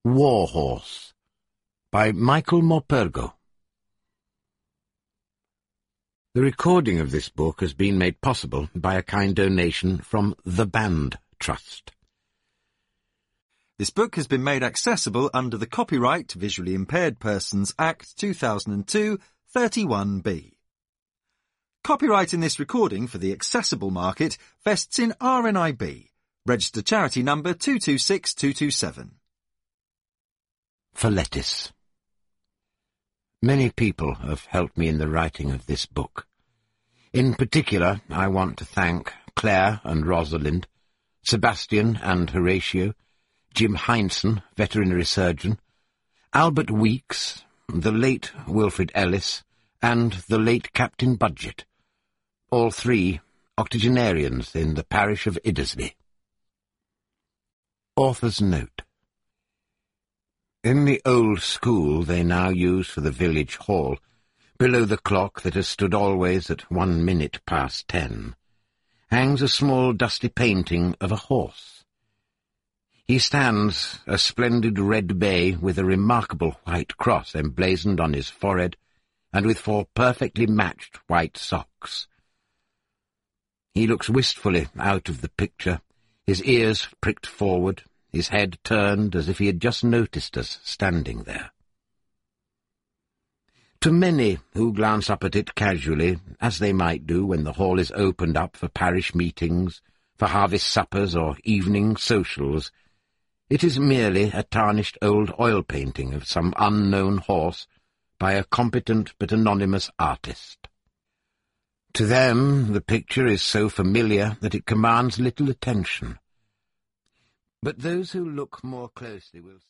War Horse by Michael Morpurgo. The recording of this book has been made possible by a kind donation from The Band Trust. This book has been made accessible under the Copyright Visually Impaired Persons Act 2002, 31B. Copyright in this recording for the accessible market vests in RNIB, registered charity number 226227. For Lettuce. Many people have helped me in the writing of this book. In particular, I want to thank Claire and Rosalind, Sebastian and Horatio, Jim Heinson, veterinary surgeon, Albert Weeks, the late Wilfred Ellis, and the late Captain Budget, all three octogenarians in the parish of Iddesleigh. Author's note. In the old school they now use for the village hall, below the clock that has stood always at 1 minute past 10, hangs a small dusty painting of a horse. He stands, a splendid red bay with a remarkable white cross emblazoned on his forehead, and with 4 perfectly matched white socks. He looks wistfully out of the picture, his ears pricked forward, his head turned as if he had just noticed us standing there. To many who glance up at it casually, as they might do when the hall is opened up for parish meetings, for harvest suppers or evening socials, it is merely a tarnished old oil painting of some unknown horse by a competent but anonymous artist. To them the picture is so familiar that it commands little attention. But those who look more closely will